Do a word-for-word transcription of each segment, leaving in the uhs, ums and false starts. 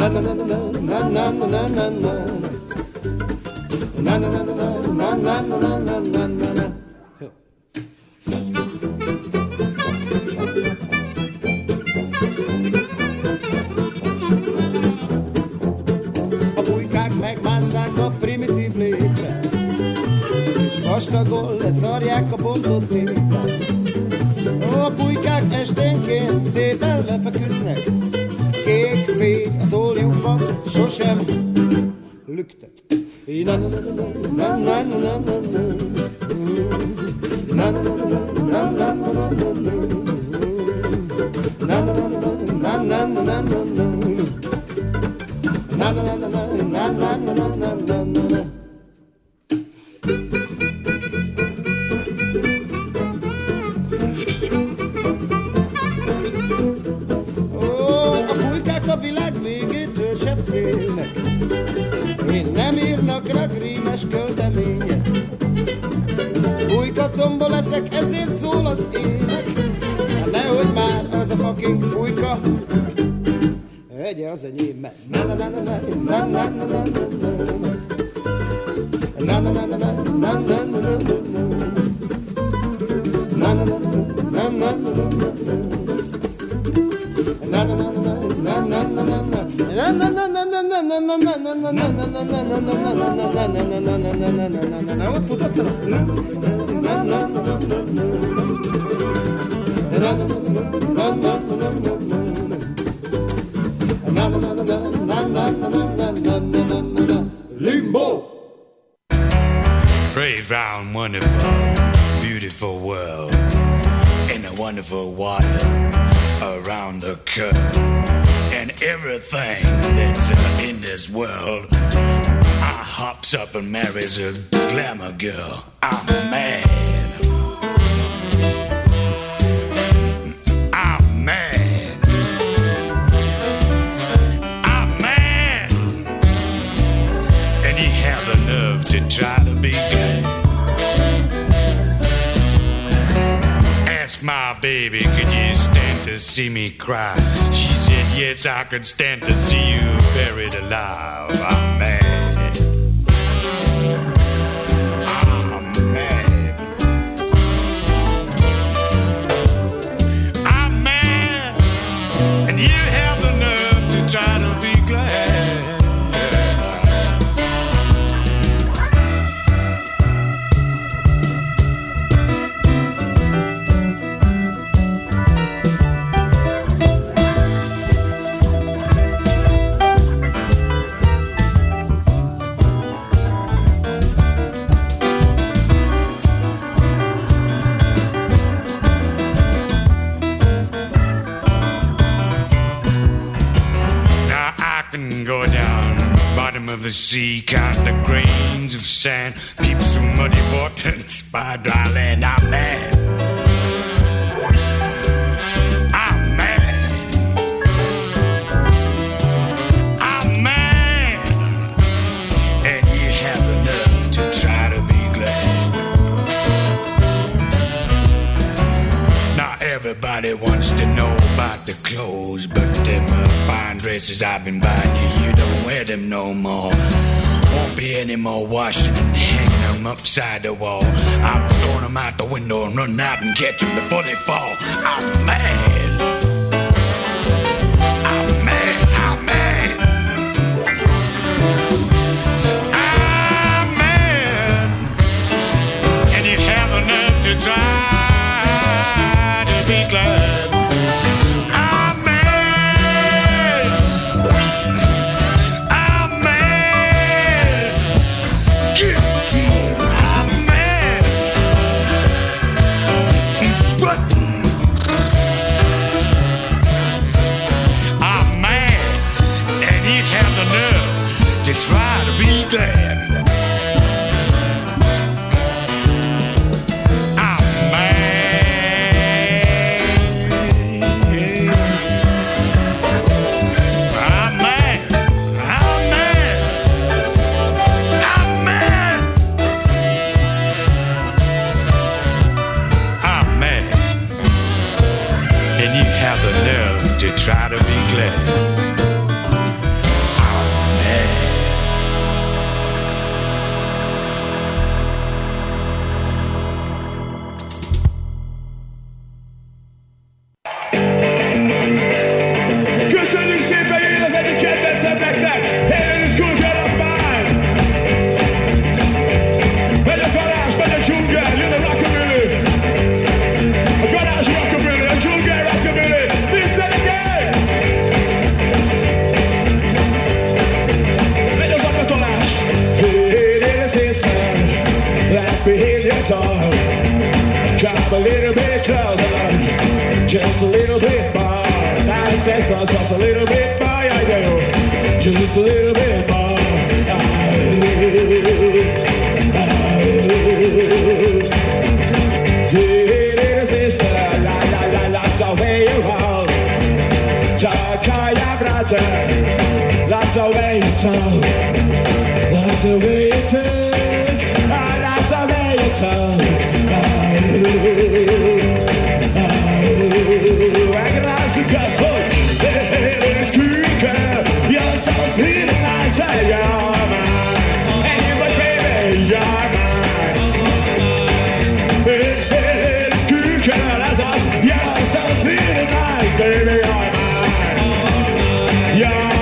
na na na na na na na na na na na na na na na na. A bujkák megmásszák a primitív létre, és vastagol leszarják a bontott témítát. A bujkák esténként szépen lefeküsznek, kék fény az óljukban sosem lüktet. Na na na na na na na na na na na na na na na. A világ végétől se félnek, én nem írnak rá grímes költeményet. Bujkacomba leszek, ezért szól az ének. Hát nehogy már az a fucking bujka egye az enyém, mert na na na na na na na na na na na na na na na na na na. Ott futott szalad. Limbo. Brave, round, wonderful, beautiful world, in a wonderful water around the curve, and everything that's uh, in this world, I hops up and marries a glamour girl. I'm mad. I'm mad. I'm mad. And you have the nerve to try to be glad. Ask my baby, could you stand to see me cry? She said, yes, I could stand to see you buried alive. I'm mad. I'm mad. I'm mad. And you have the nerve to try to be glad. Go down bottom of the sea, count the grains of sand, peep through muddy waters by dry land. I'm mad. I'm mad. I'm mad. And you have the nerve to try to be glad. Now everybody wants to know about the clothes, but them uh, fine dresses I've been buying you, you don't wear them no more. Won't be any more washing and hanging them upside the wall. I'm throwing them out the window and run out and catch them before they fall. I'm mad. I'm mad. I'm mad. I'm mad. And you have enough to try to be glad. To try to be glad. I'm mad. I'm mad. I'm mad. I'm mad. I'm mad. And you have the nerve to try to be glad. a little bit closer, just a little bit more. Now Texas, just a little bit more, I do, just a little bit more. Hey, little sister, la la la la, the way you hold, Takaya brother, love the way you talk, love the way you talk, I love the way you talk. I got to go so it's quicker. You're so sweet and I say you're mine. And you but baby, you're mine. It's quicker. That's all. You're so sweet and nice, baby, you're mine. You're mine.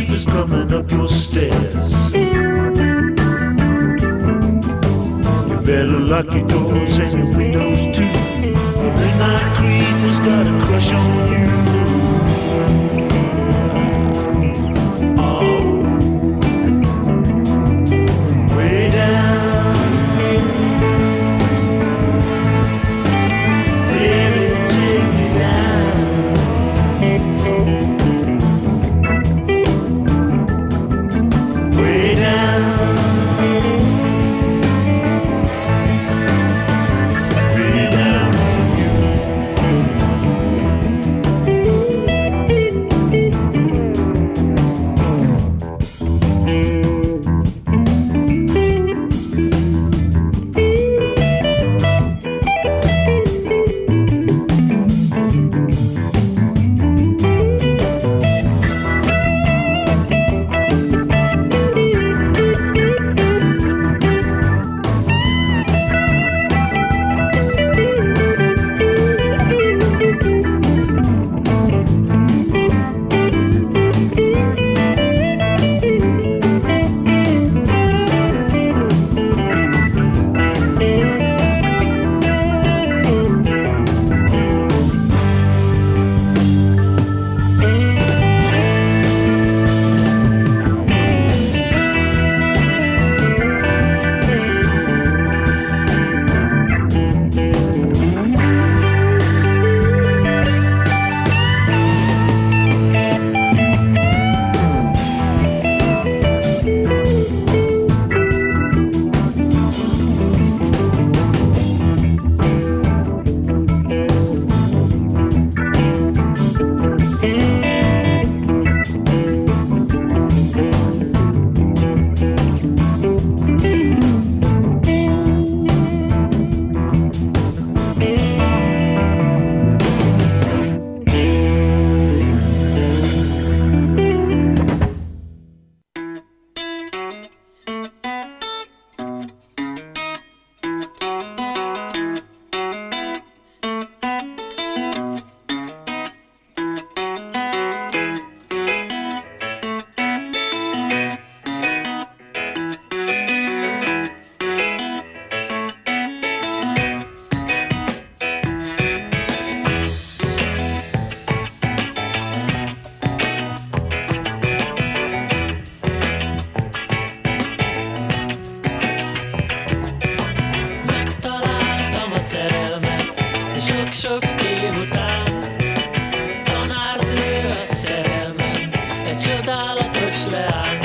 creepers coming up your stairs. You better lock your doors and your windows too. The midnight creepers got a crush on you. Oh, way down, baby, take me down. Way down. Sok-sok év után tanárnő a szerelmem, egy csodálatos leány.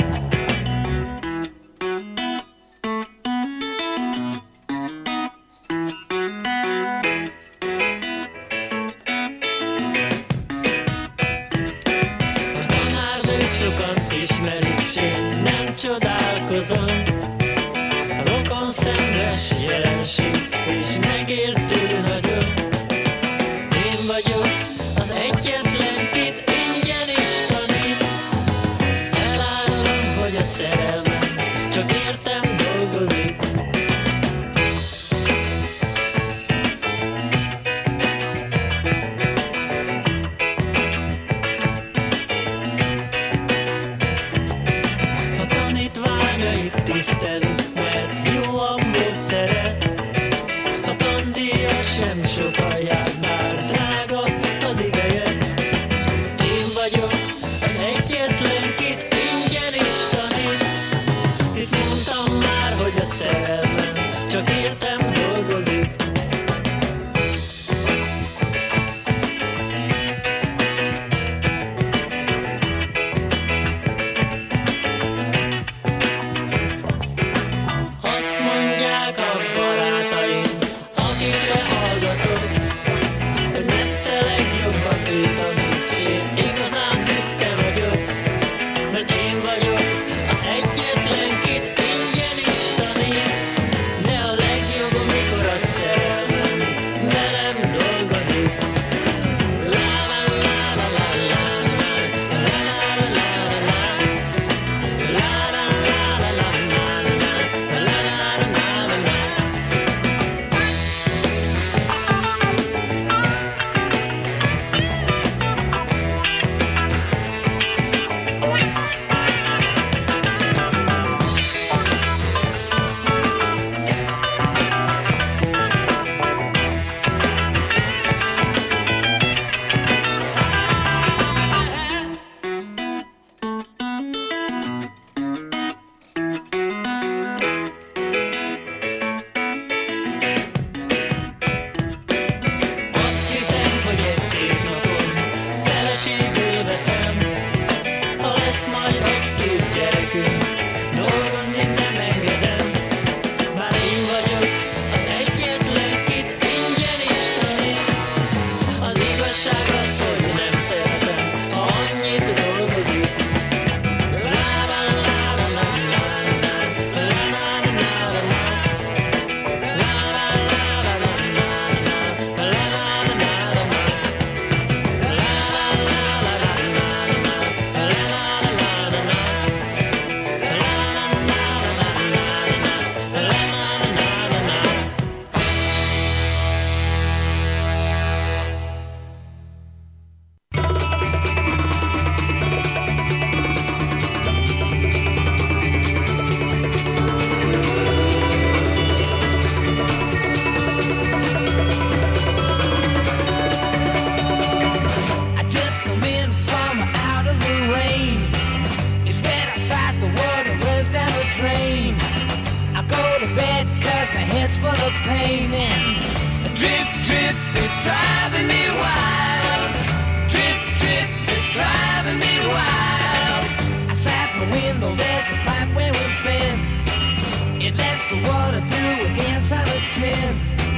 A tanárnőt sokan ismerik, s én nem csodálkozom. Rokon szenves jelenség, és megértő nagyon. Én vagyok az egyetlen, kit ingyen is tanít. Elárulom, hogy a szerelmem csak értem dolgozik. A tanítványait painting. Drip, drip is driving me wild. Drip, drip is driving me wild. Outside my window there's a pipe where we're thin. It lets the water through with the inside of tin.